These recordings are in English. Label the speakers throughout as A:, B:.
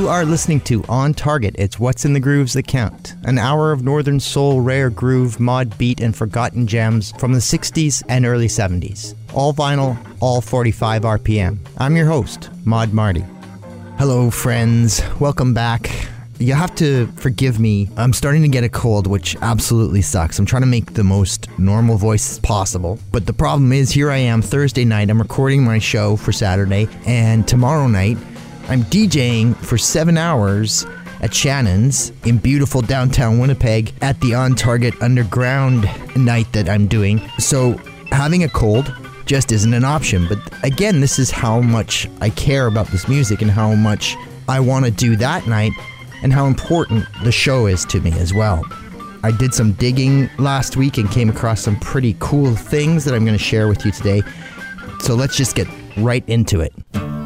A: You are listening to On Target. It's What's in the Grooves that count. An hour of northern soul, rare groove, mod beat, and forgotten gems from the 60s and early 70s. All vinyl, all 45 RPM. I'm your host, Mod Marty. Hello, friends. Welcome back. You have to forgive me. I'm starting to get a cold, which absolutely sucks. I'm trying to make the most normal voice possible. But the problem is, here I am Thursday night. I'm recording my show for Saturday. And tomorrow night, I'm DJing for 7 hours at Shannon's in beautiful downtown Winnipeg at the On Target Underground night that I'm doing. So having a cold just isn't an option. But again, this is how much I care about this music and how much I want to do that night and how important the show is to me as well. I did some digging last week and came across some pretty cool things that I'm going to share with you today. So let's just get right into it.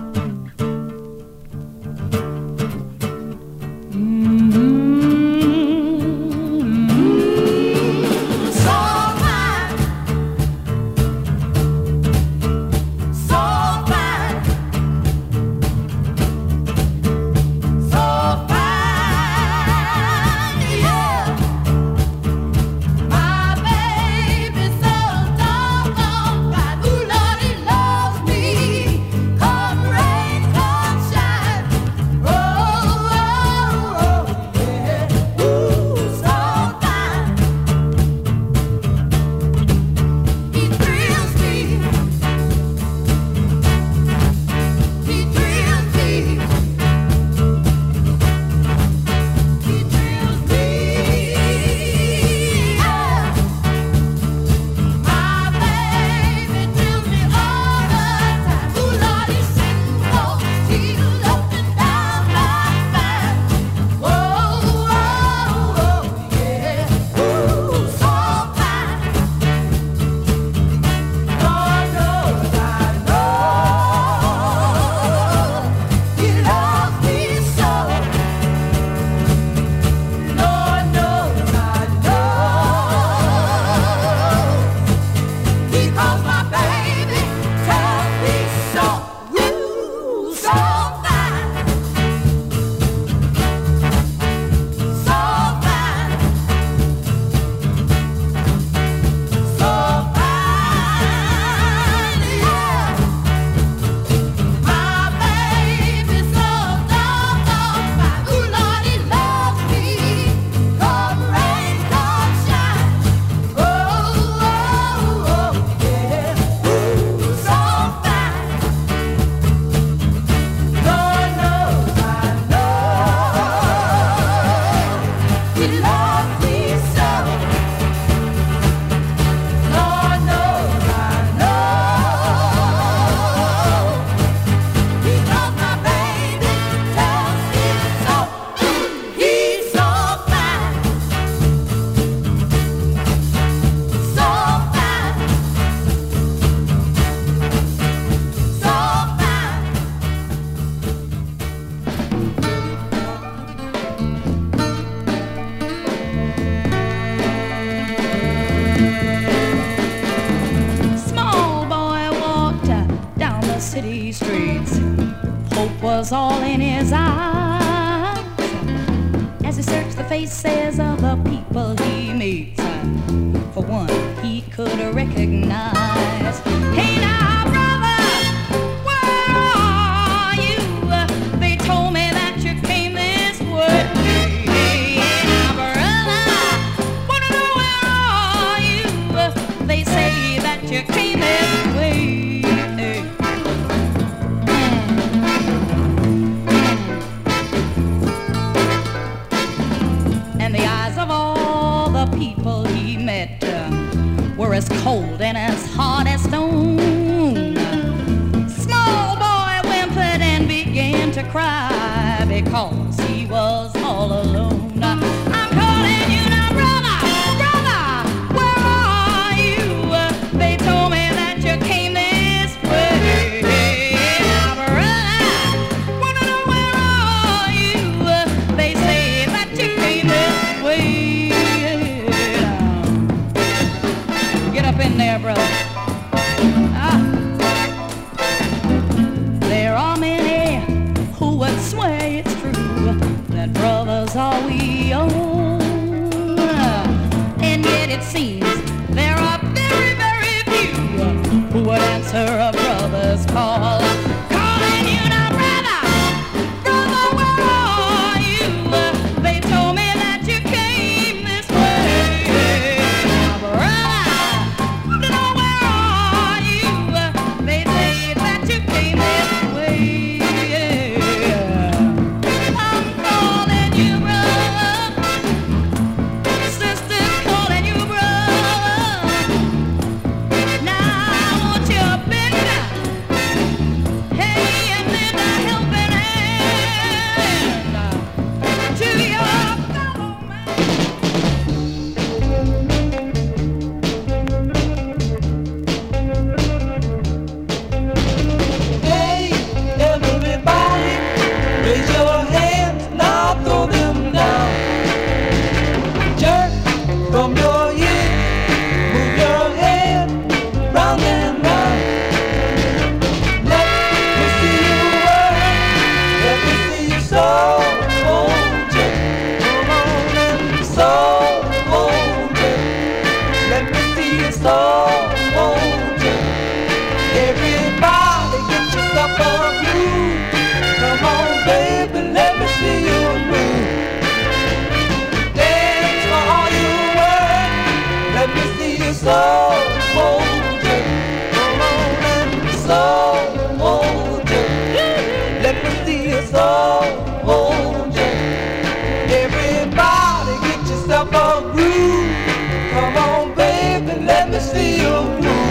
B: Was all in his eyes as he searched the faces of the people he meets. For one, he could recognize. Hey now, brother, where are you? They told me that you came this way. Hey now, brother, wanna know where are you? They say that you came this way. As cold and as hard as stone. Small boy whimpered and began to cry because he was all alone. I'm calling you now, brother, brother, where are you? They told me that you came this way. Now, brother, wanna know where are you? They say that you came this way. Up in there, brother. There are many who would swear it's true was all we own. And yet it seems there are very, very few who would answer a brother's call. Calling you now, brother, brother, where are you? They told me that you came this way. Now, brother, now where are you? They say that you came this way. I'm calling you, brother. Sister's calling you, brother. Now won't you bend down? Hey, and lend a helping hand to your fellow man.
C: Hey, everybody, raise your hands, now throw them down. Jerk from your ear, move your head round and round. Let me see you work, let me see you soul, jerk. Come on and soul, jerk. Let me see you soul, jerk. Everybody get yourself a groove. Come on, baby, let me see you move. Dance for all you work. Let me see you soul, jerk. Come on and soul, jerk. Let me see you soul, jerk. Everybody get yourself a groove. Come on, baby, let me see you move.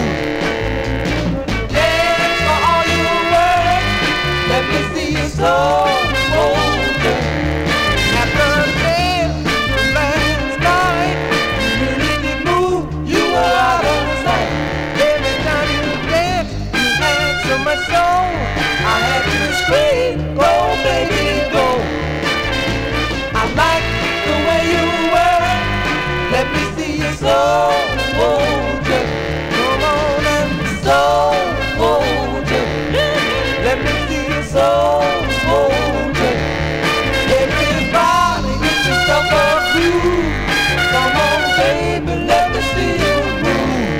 C: Dance for all you work. Let me see you soul, jerk. After dance last night, you didn't move, you were out of sight. Every time you danced, you had so much soul. I had to scream, go baby, go. I like the way you were. Let me see your soul, jerk. Come on and soul, jerk. Let me see your soul, jerk. Everybody get yourself a groove. Come on, baby, let me see you move.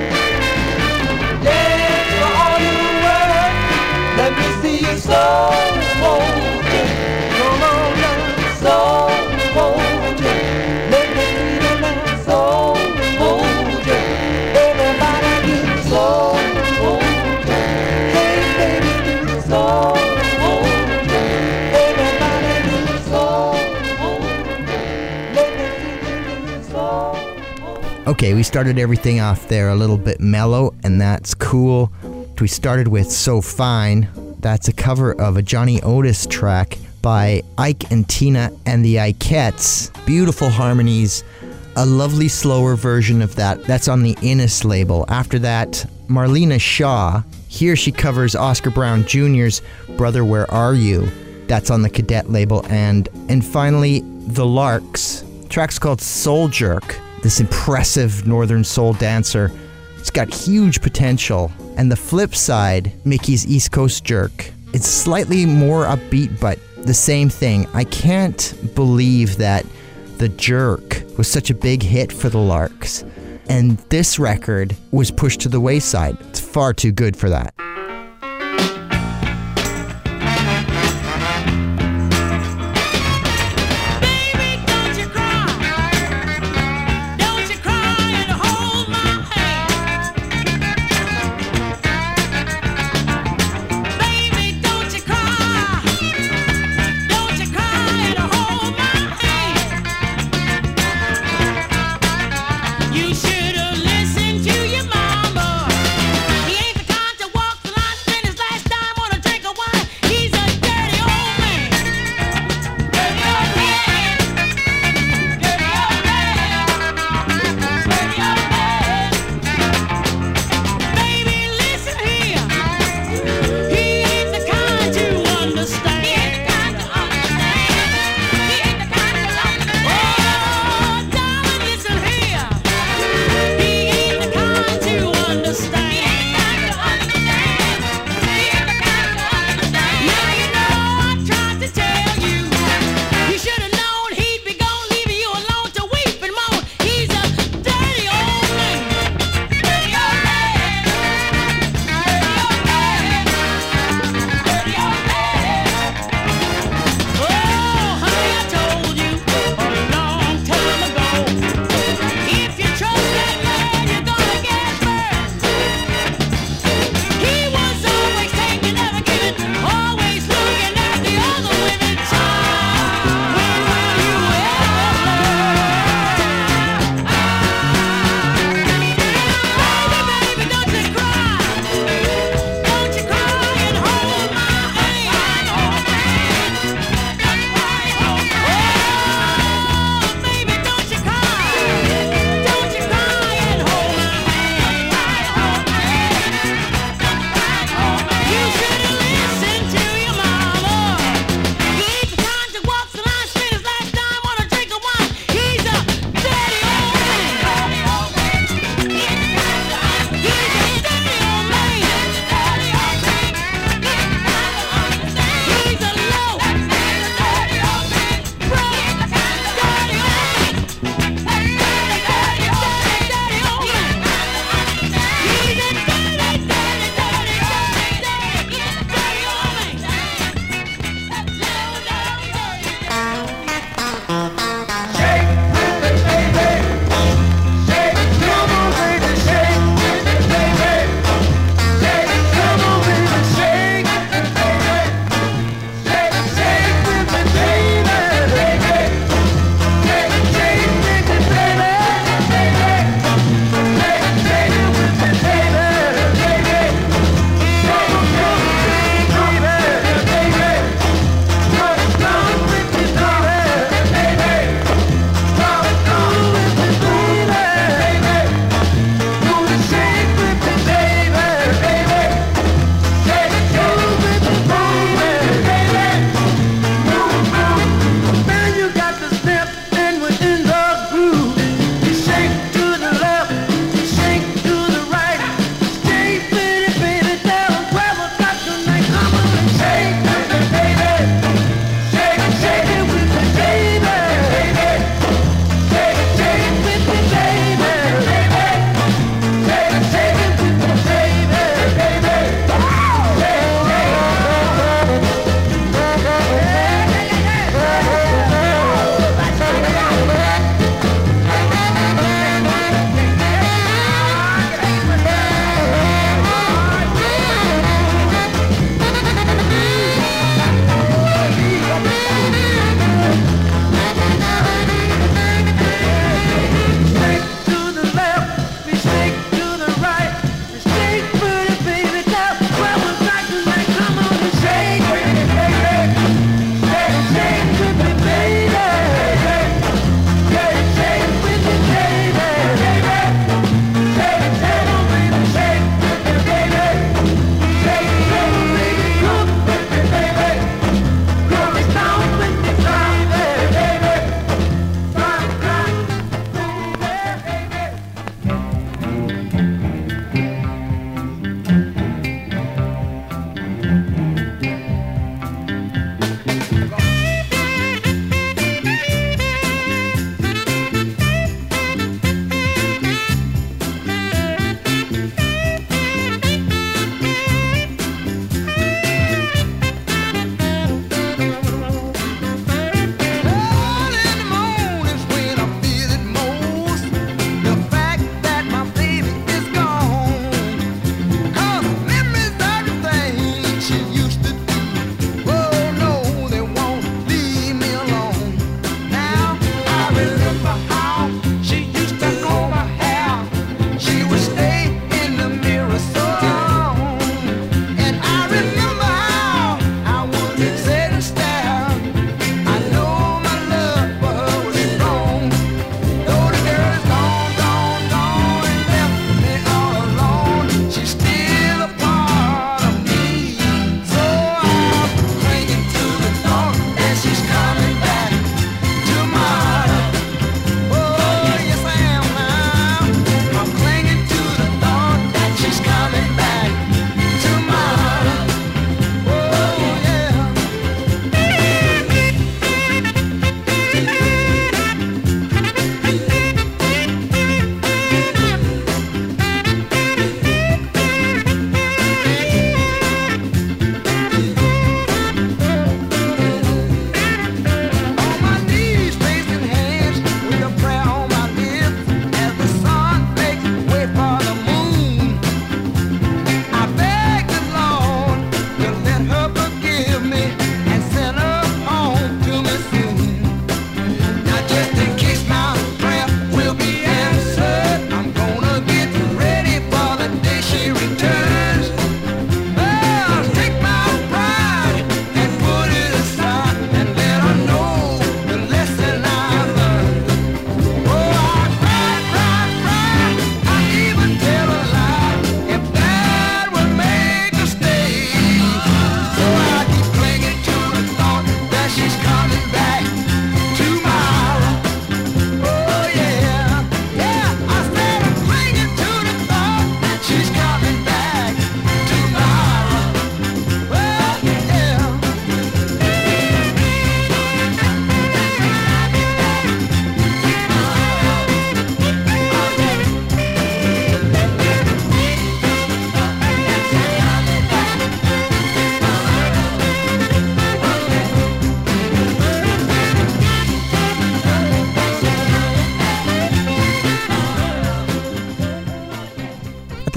C: Dance for all you work. Let me see your soul, jerk. Come on now, soul, jerk. Let me see you now, soul, jerk. Everybody do the soul, jerk. Hey, baby, do the soul, jerk. Everybody do the soul, jerk. Let me see you do the soul,
A: Okay, we started everything off there a little bit mellow, and that's cool. We started with So Fine. That's a cover of a Johnny Otis track by Ike and Tina and the Ikettes. Beautiful harmonies. A lovely slower version of that. That's on the Innis label. After that, Marlena Shaw. Here she covers Oscar Brown Jr.'s Brother Where Are You? That's on the Cadet label. And finally, The Larks. The track's called Soul Jerk. This impressive Northern Soul dancer. It's got huge potential. And the flip side, Mickey's East Coast Jerk. It's slightly more upbeat, but the same thing. I can't believe that The Jerk was such a big hit for the Larks. And this record was pushed to the wayside. It's far too good for that.
D: Baby, don't you cry. Don't you cry and hold my hand. Baby, don't you cry. Don't you cry and hold my hand. You should have listened to your mama. He ain't the kind to walk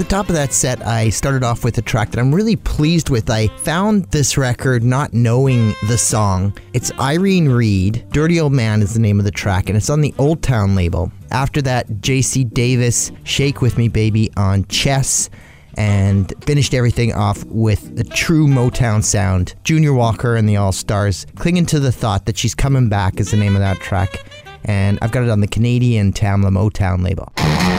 A: the top of that set, I started off with a track that I'm really pleased with. I found this record not knowing the song. It's Irene Reid. Dirty Old Man is the name of the track, and it's on the Old Town label. After that, JC Davis, Shake With Me Baby on Chess, and finished everything off with a true Motown sound. Junior Walker and the All-Stars, Clinging to the Thought That She's Coming Back is the name of that track. And I've got it on the Canadian Tamla Motown label.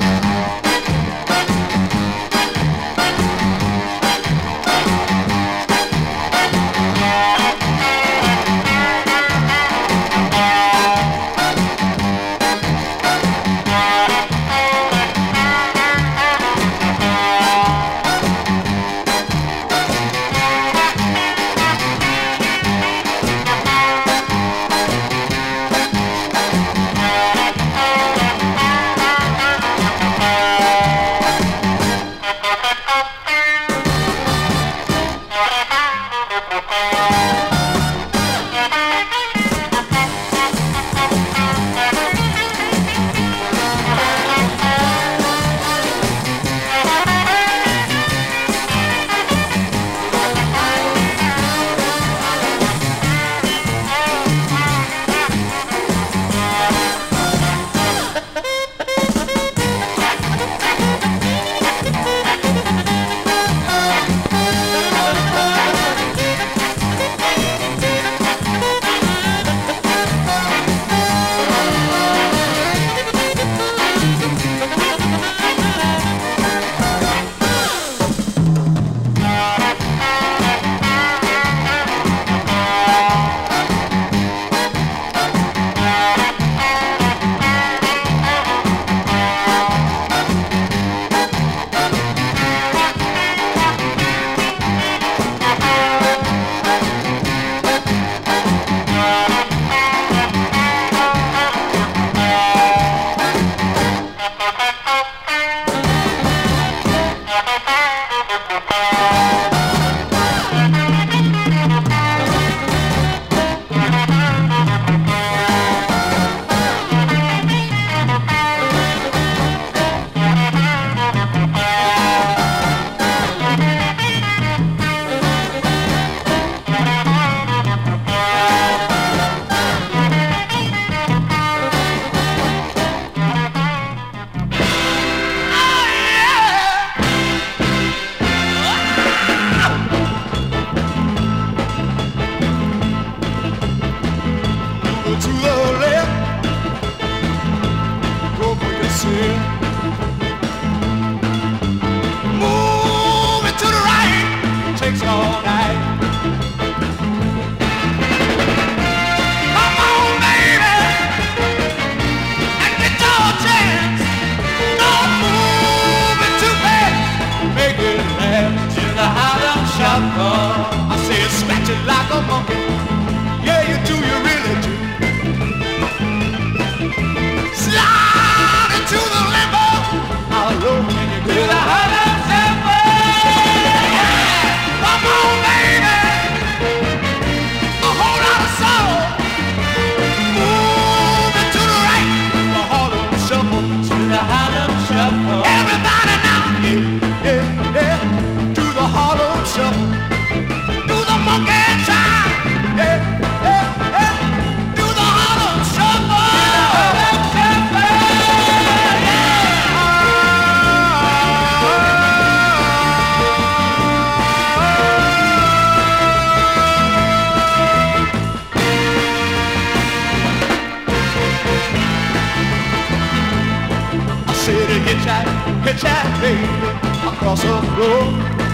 C: Hitchhike, baby, across the floor.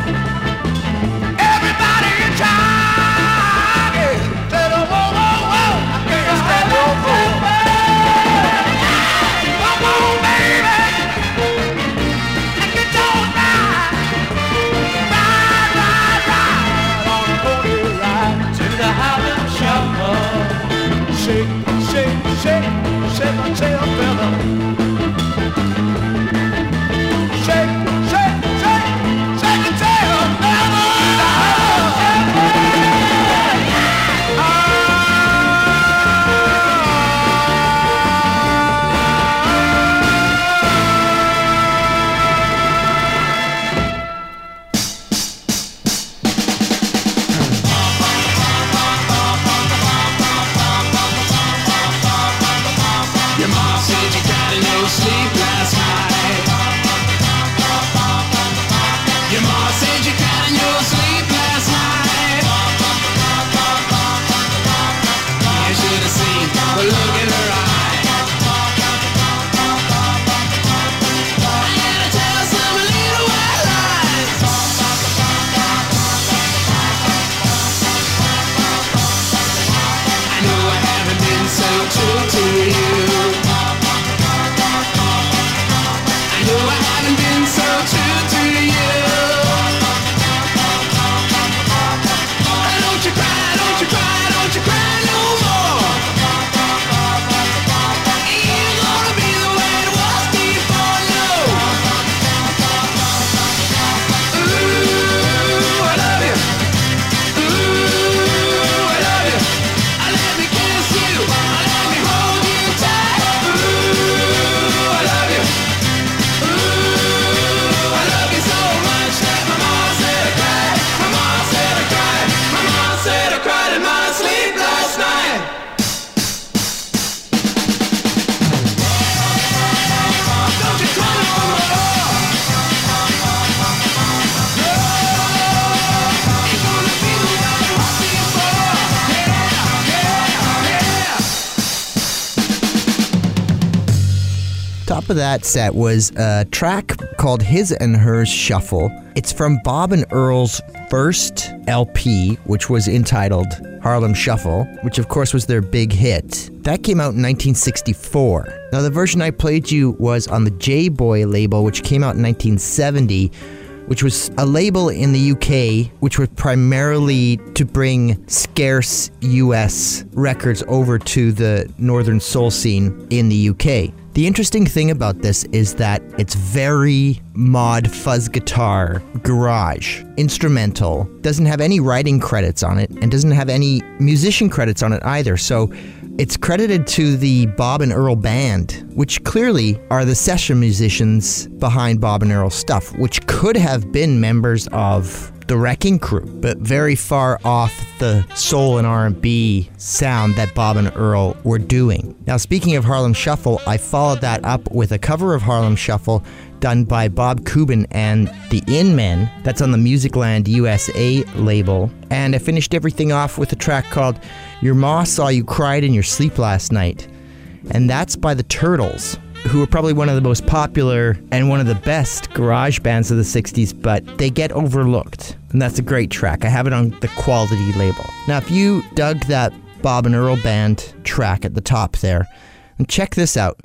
C: Everybody in town, yeah, said, oh, whoa, whoa, whoa, I can't stand no more. Come on, baby, and get your ride. Ride, ride, ride on a pony ride to the Highland Shuffle. Shake, shake, shake, shake my tail feather.
A: Top of that set was a track called His and Hers Shuffle. It's from Bob and Earl's first LP, which was entitled Harlem Shuffle, which of course was their big hit. That came out in 1964. Now the version I played you was on the J-Boy label, which came out in 1970, which was a label in the UK which was primarily to bring scarce US records over to the Northern Soul scene in the UK. The interesting thing about this is that it's very mod fuzz guitar, garage, instrumental, doesn't have any writing credits on it, and doesn't have any musician credits on it either. So it's credited to the Bob and Earl Band, which clearly are the session musicians behind Bob and Earl's stuff, which could have been members of the Wrecking Crew, but very far off the soul and R&B sound that Bob and Earl were doing. Now, speaking of Harlem Shuffle, I followed that up with a cover of Harlem Shuffle done by Bob Cuban and the In-Men. That's on the Musicland USA label. And I finished everything off with a track called Your Ma Saw You Cried in Your Sleep Last Night. And that's by the Turtles, who are probably one of the most popular and one of the best garage bands of the 60s, but they get overlooked. And that's a great track. I have it on the Quality label. Now, if you dug that Bob and Earl Band track at the top there, and check this out.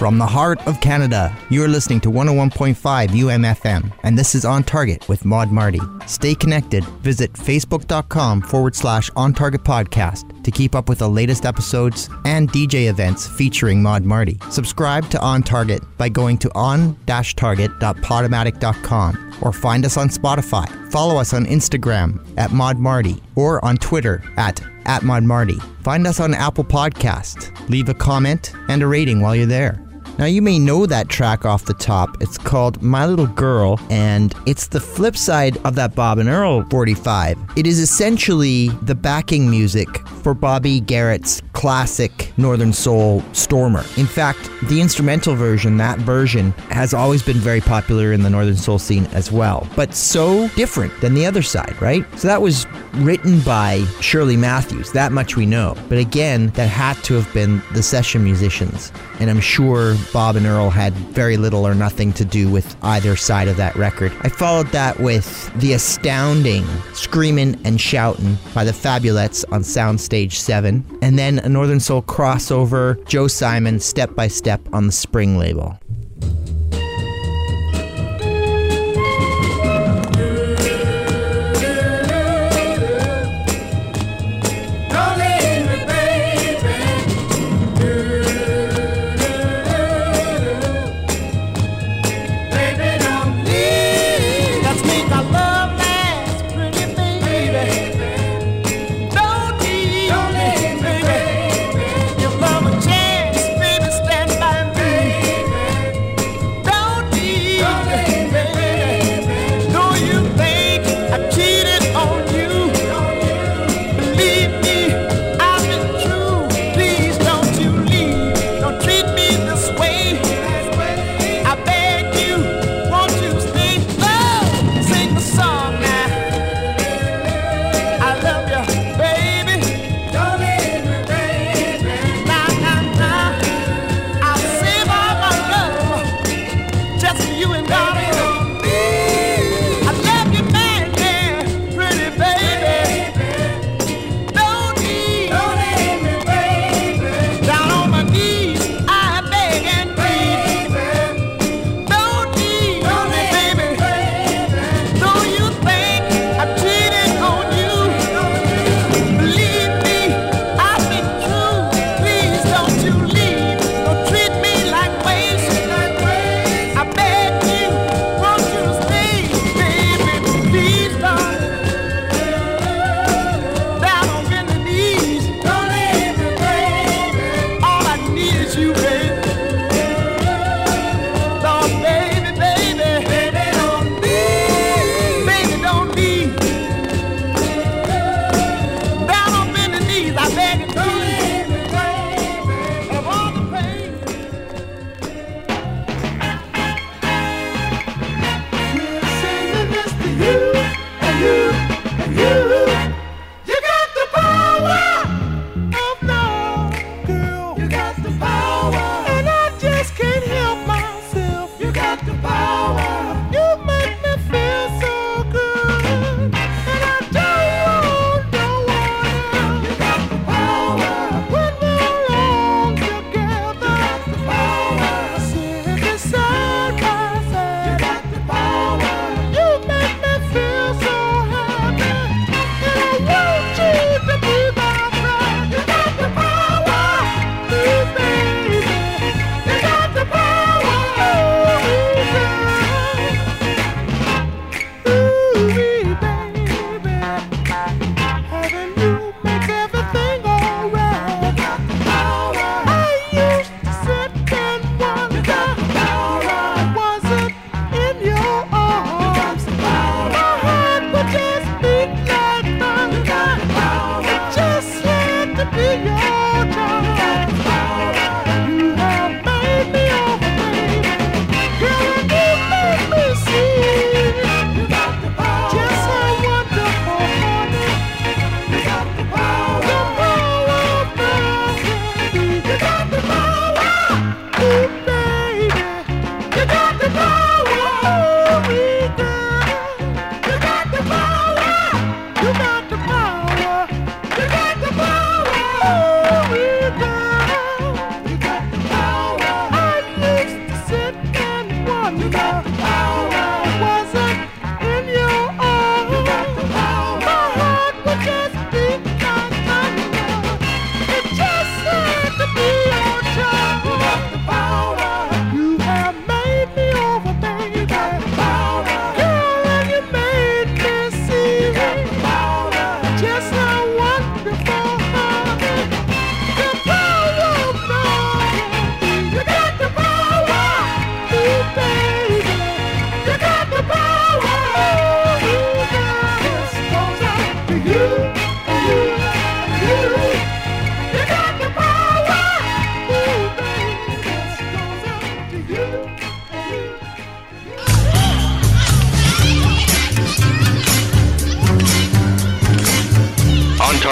A: From the heart of Canada, you're listening to 101.5 UMFM, and this is On Target with Maud Marty. Stay connected. Visit facebook.com/On Target Podcast to keep up with the latest episodes and DJ events featuring Maud Marty. Subscribe to On Target by going to on-target.podomatic.com or find us on Spotify. Follow us on Instagram at Maud Marty or on Twitter at Maud Marty. Find us on Apple Podcast. Leave a comment and a rating while you're there. Now, you may know that track off the top. It's called My Little Girl, and it's the flip side of that Bob and Earl 45. It is essentially the backing music for Bobby Garrett's classic Northern Soul Stormer. In fact, the instrumental version, that version, has always been very popular in the Northern Soul scene as well, but so different than the other side, right? So that was written by Shirley Matthews, that much we know. But again, that had to have been the session musicians, and I'm sure Bob and Earl had very little or nothing to do with either side of that record. I followed that with the astounding Screamin' and Shoutin' by the Fabulettes on Soundstage 7, and then a Northern Soul crossover, Joe Simon, Step by Step on the Spring label.
D: Give love a chance, baby, stand by me.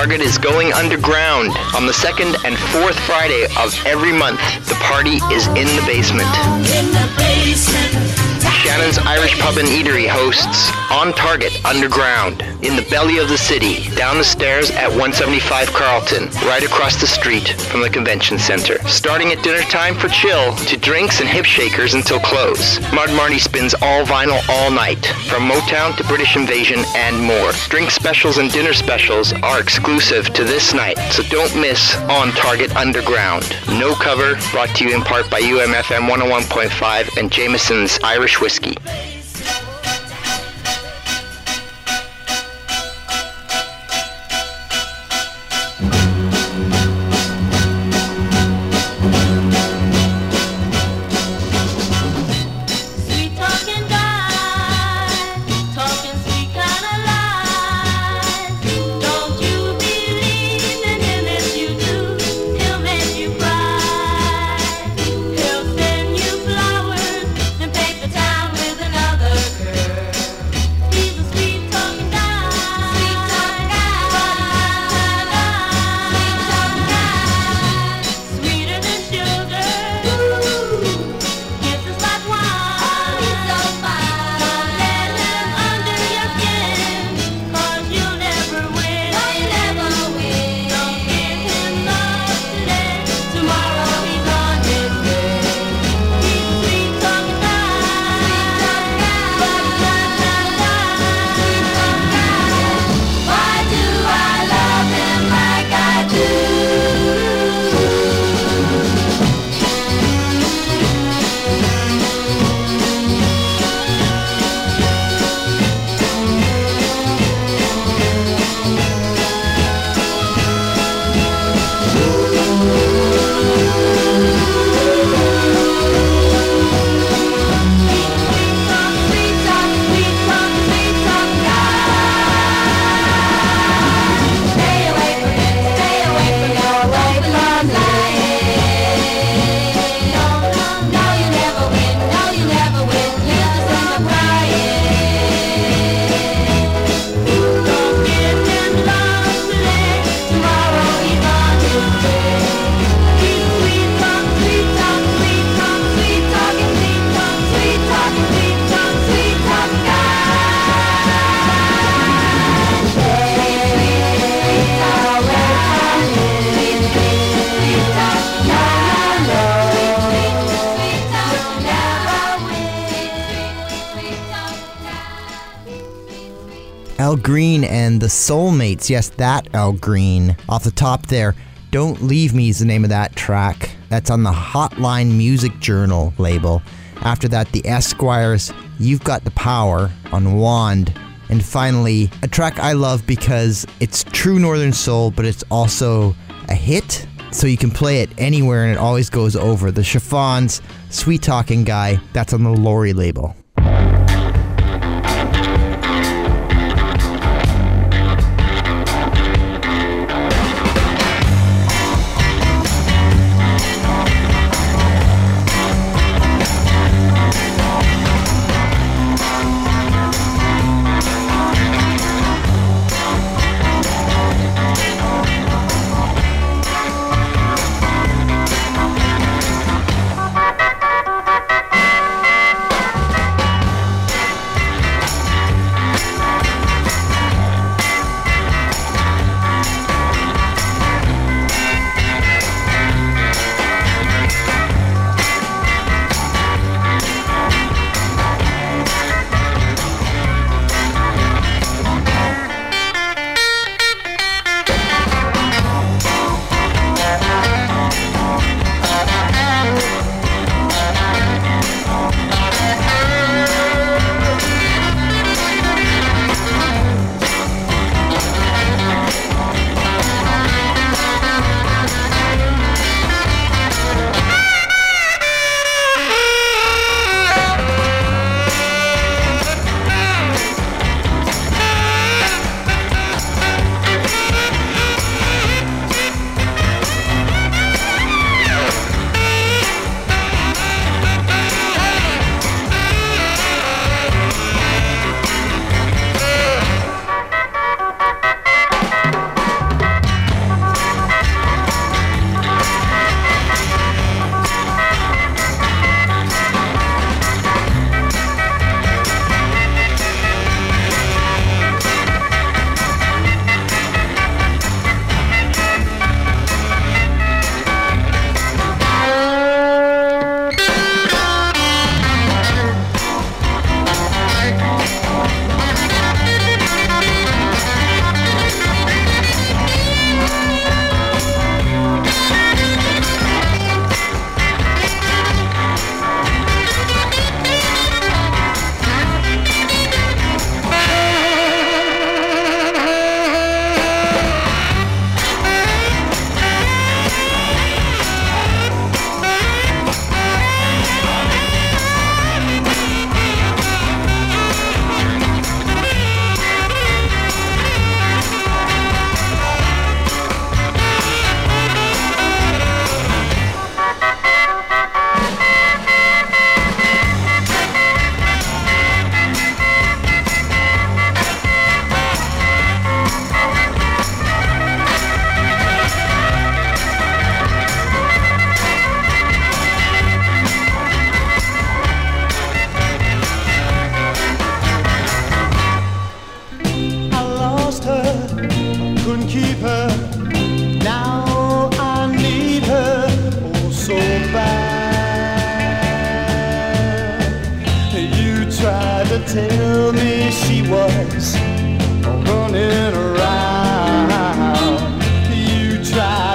A: Target is going underground on the 2nd and 4th Friday of every month. The party is in the basement. Shannon's Irish Pub and Eatery hosts On Target Underground in the belly of the city, down the stairs at 175 Carlton, right across the street from the convention center. Starting at dinner time for chill to drinks and hip shakers until close. Mud Marty spins all vinyl all night, from Motown to British Invasion and more. Drink specials and dinner specials are exclusive to this night, so don't miss On Target Underground. No Cover, brought to you in part by UMFM 101.5 and Jameson's Irish Whiskey. Al Green and the Soulmates. Yes, that Al Green. Off the top there, Don't Leave Me is the name of that track. That's on the Hotline Music Journal label. After that, the Esquires, You've Got the Power on Wand. And finally, a track I love because it's true Northern Soul, but it's also a hit. So you can play it anywhere and it always goes over. The Chiffons, Sweet Talking Guy, that's on the Laurie label.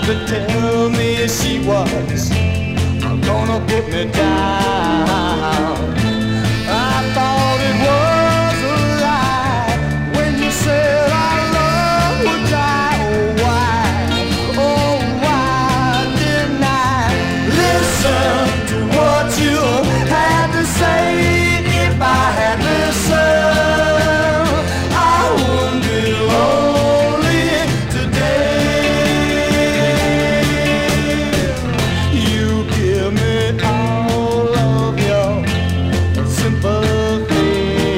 C: to tell me she was gonna put me down. I thought it was a lie when you said our love would die. Oh why didn't I listen to what you had to say? If I had listened, I wouldn't be lonely today. You give me all of your sympathy.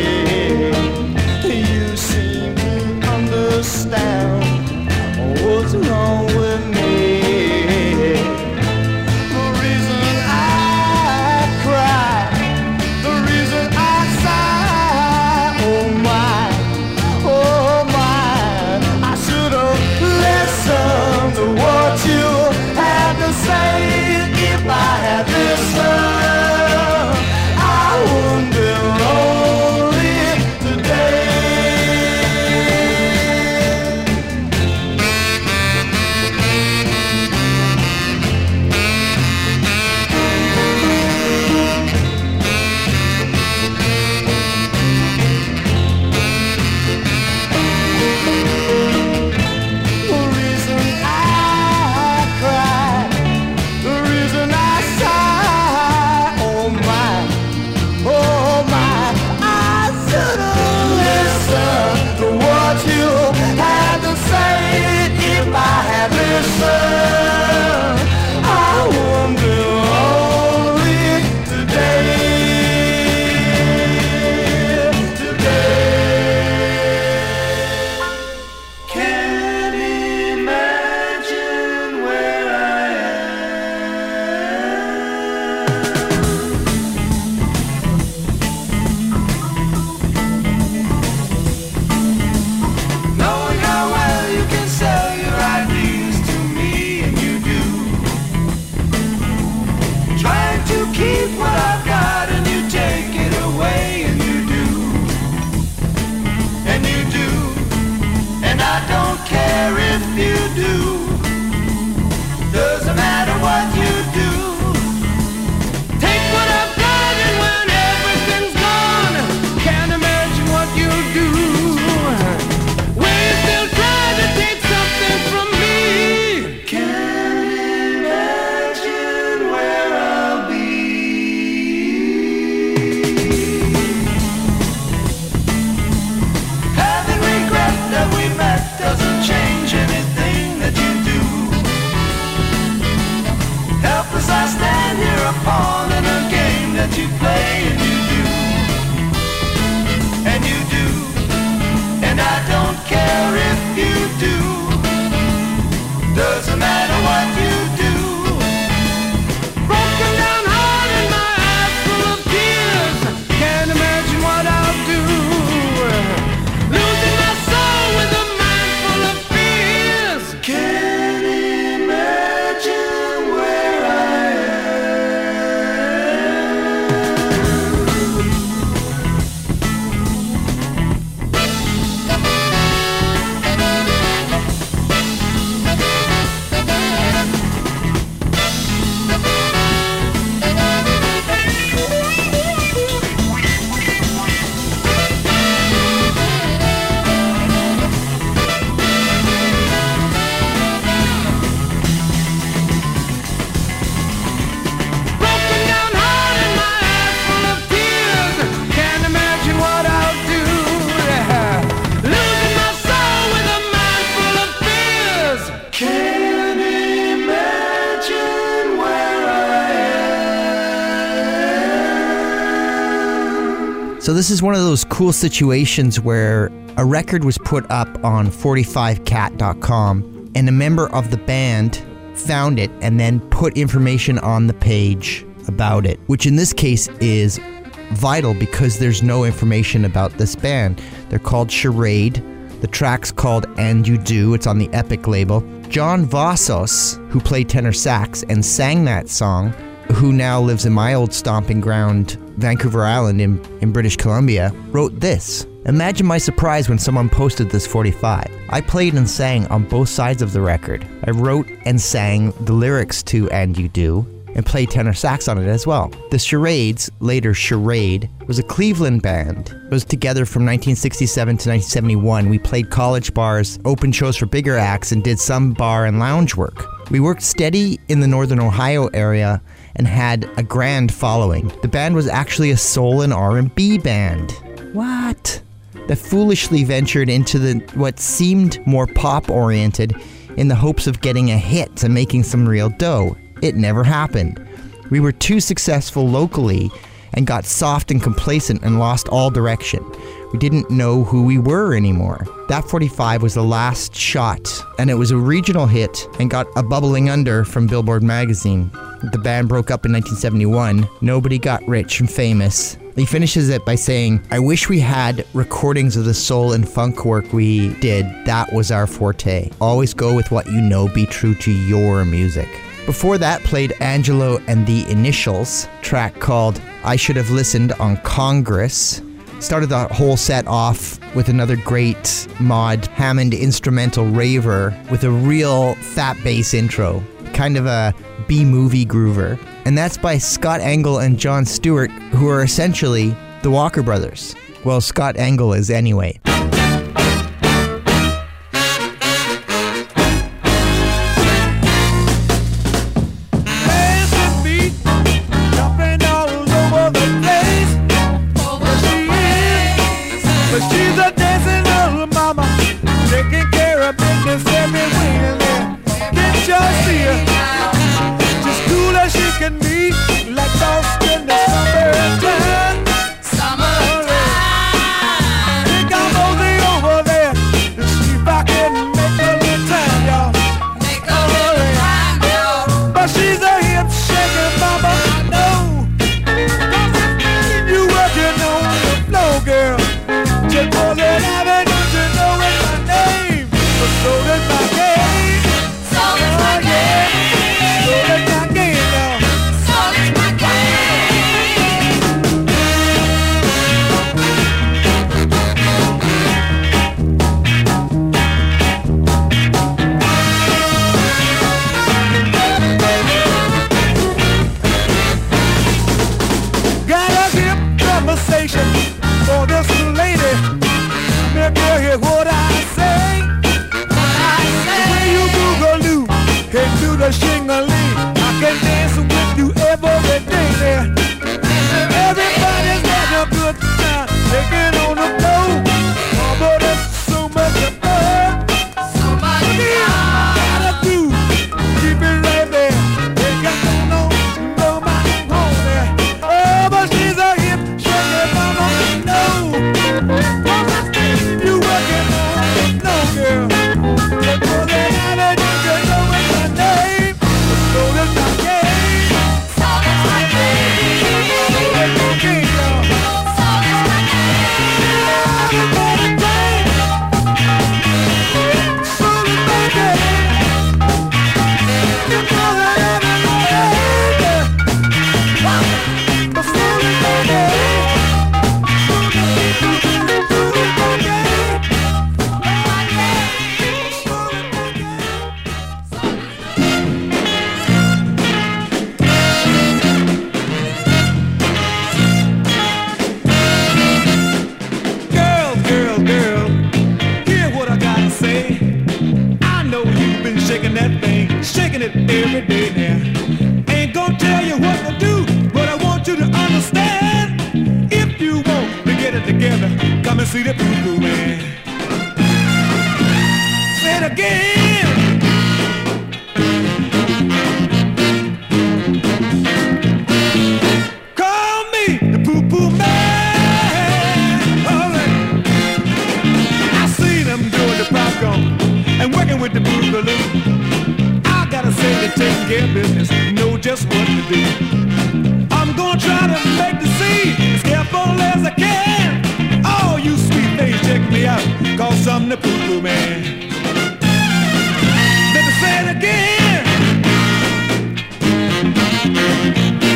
C: You seem to understand what's wrong with me. The reason I cry, the reason I sigh, oh my, I should have listened to what you had to say. If I had listened, I wouldn't be lonely today. The reason I cry, the reason I sigh, oh my, I should have listened to what you had to say. If I had listened, I wouldn't be lonely today. Can't imagine where I knowing how well you can sell your ideas to me, and you do. Trying to keep what I've got, and you take it away, and you do. And you do. And I don't care if you do. Doesn't matter what you do. Take what I've got, and when everything's gone, can't imagine what you'll do. Will you still try to take something from me? Can't imagine where I'll be. Having regret that we met doesn't change anything that you do. Helpless I stand here a pawn in a game that you play, and you do. And you do. And I don't care if you do. Doesn't matter what you do. Broken down heart and my eyes full of tears. Can't imagine what I'll do. Losing my soul with a mind full of fears. Can't imagine where I broken down heart and my eyes full of tears. Can't imagine what I'll do. Losing my soul with a mind full of fears. Can't imagine where I am.
A: So this is one of those cool situations where a record was put up on 45cat.com and a member of the band found it and then put information on the page about it, which in this case is vital because there's no information about this band. They're called Charade. The track's called And You Do. It's on the Epic label. John Vassos, who played tenor sax and sang that song, who now lives in my old stomping ground, Vancouver Island in British Columbia, wrote this. Imagine my surprise when someone posted this 45. I played and sang on both sides of the record. I wrote and sang the lyrics to And You Do, and played tenor sax on it as well. The Charades, later Charade, was a Cleveland band. It was together from 1967 to 1971. We played college bars, opened shows for bigger acts, and did some bar and lounge work. We worked steady in the Northern Ohio area and had a grand following. The band was actually a soul and R&B band. What? That foolishly ventured into what seemed more pop-oriented in the hopes of getting a hit and making some real dough. It never happened. We were too successful locally and got soft and complacent and lost all direction. We didn't know who we were anymore. That 45 was the last shot, and it was a regional hit and got a bubbling under from Billboard magazine. The band broke up in 1971. Nobody got rich and famous. He finishes it by saying, "I wish we had recordings of the soul and funk work we did. That was our forte. Always go with what you know, be true to your music." Before that, played Angelo and the Initials, track called I Should Have Listened on Congress. Started the whole set off with another great Maud Hammond instrumental raver with a real fat bass intro, kind of a B-movie groover. And that's by Scott Engel and John Stewart, who are essentially the Walker Brothers. Well, Scott Engel is anyway.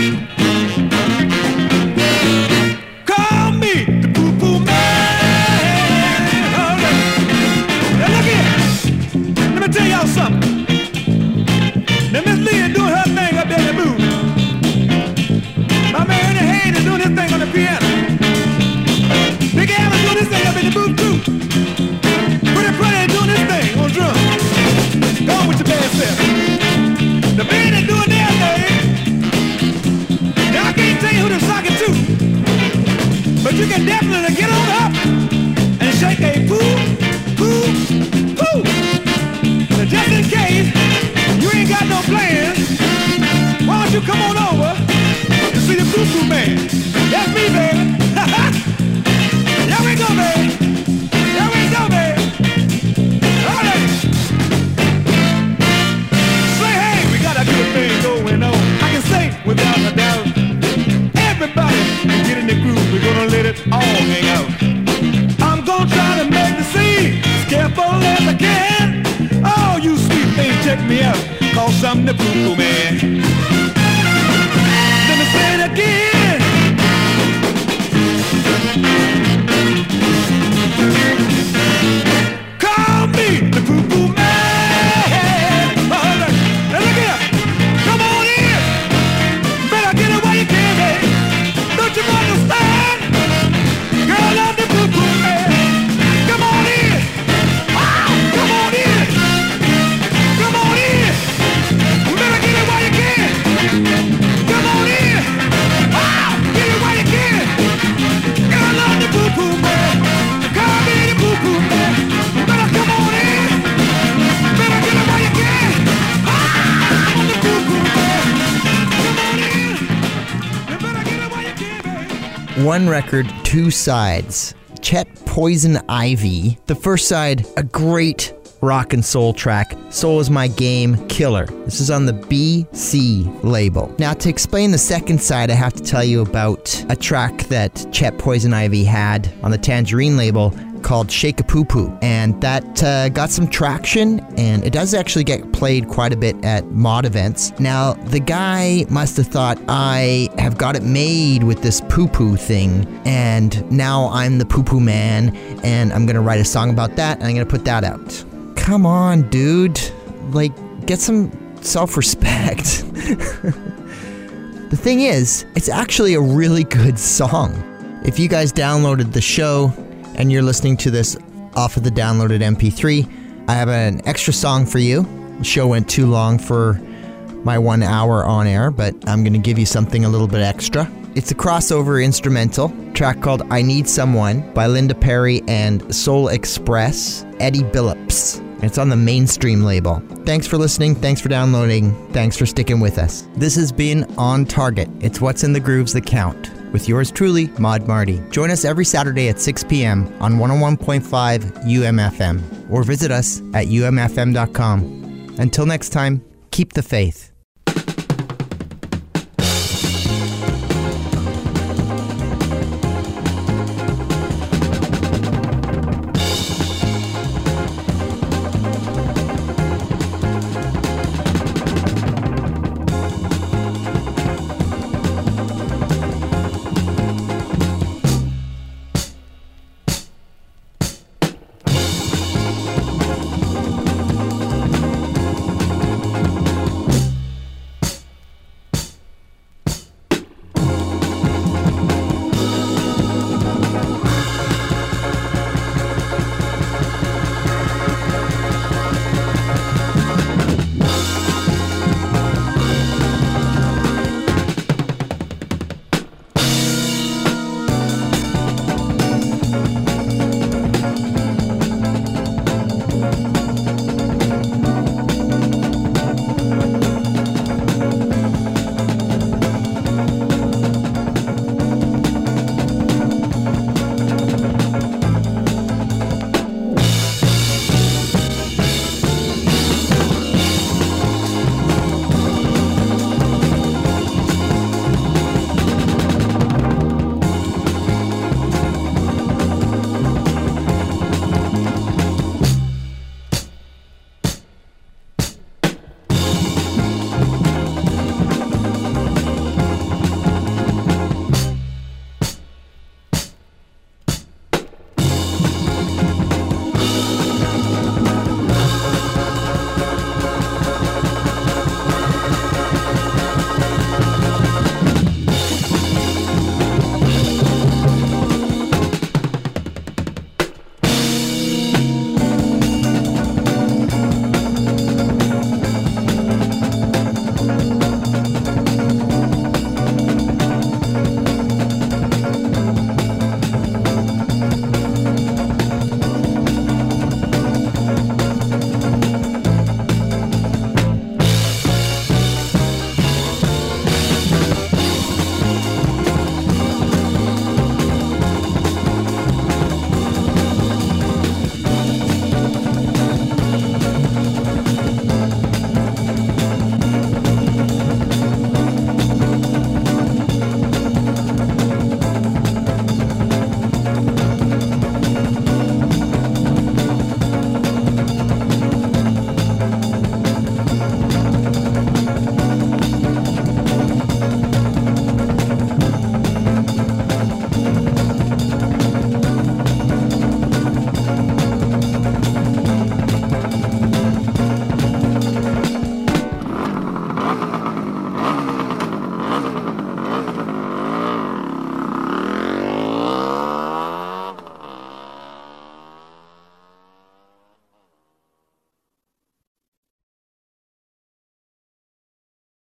C: Call me the poo-poo man. Poo Man. That's me, baby. Here we go, baby. Here we go, baby. All right. Say, hey, we got a good thing going on. I can say without a doubt. Everybody get in the groove. We're gonna let it all hang out. I'm gonna try to make the scene as careful as I can. Oh, you sweet things, check me out. Cause I'm the Poo Man. Let me say it again. Call me the Poo Man. All right. Now look here. Come on in. Better get it while you can, baby. Don't you understand? Girl, I'm the Poo Man. Come on in. Oh, come on in. Come on in. Better get it while you can. Come on in. Oh, get it while you can. Girl, I'm the Poo Man. Call me the Poo Man. Better come on in. Better get it while you can. Oh, I'm the Poo Man. Come on in. You better get it while you can, baby.
A: One record, two sides. Chet Poison Ivy. The first side, a great rock and soul track, Soul Is My Game, Killer. This is on the BC label. Now, to explain the second side, I have to tell you about a track that Chet Poison Ivy had on the Tangerine label called Shake a Poo Poo, and that got some traction, and it does actually get played quite a bit at mod events. Now, the guy must have thought, I have got it made with this poo poo thing, and now I'm the Poo Poo Man, and I'm gonna write a song about that, and I'm gonna put that out. Come on, dude. Like, get some self-respect. The thing is, it's actually a really good song. If you guys downloaded the show and you're listening to this off of the downloaded MP3, I have an extra song for you. The show went too long for my 1 hour on air, but I'm going to give you something a little bit extra. It's a crossover instrumental track called I Need Someone by Linda Perry and Soul Express, Eddie Billups. It's on the Mainstream label. Thanks for listening. Thanks for downloading. Thanks for sticking with us. This has been On Target. It's what's in the grooves that count. With yours truly, Maud Marty. Join us every Saturday at 6 p.m. on 101.5 UMFM or visit us at umfm.com. Until next time, keep the faith.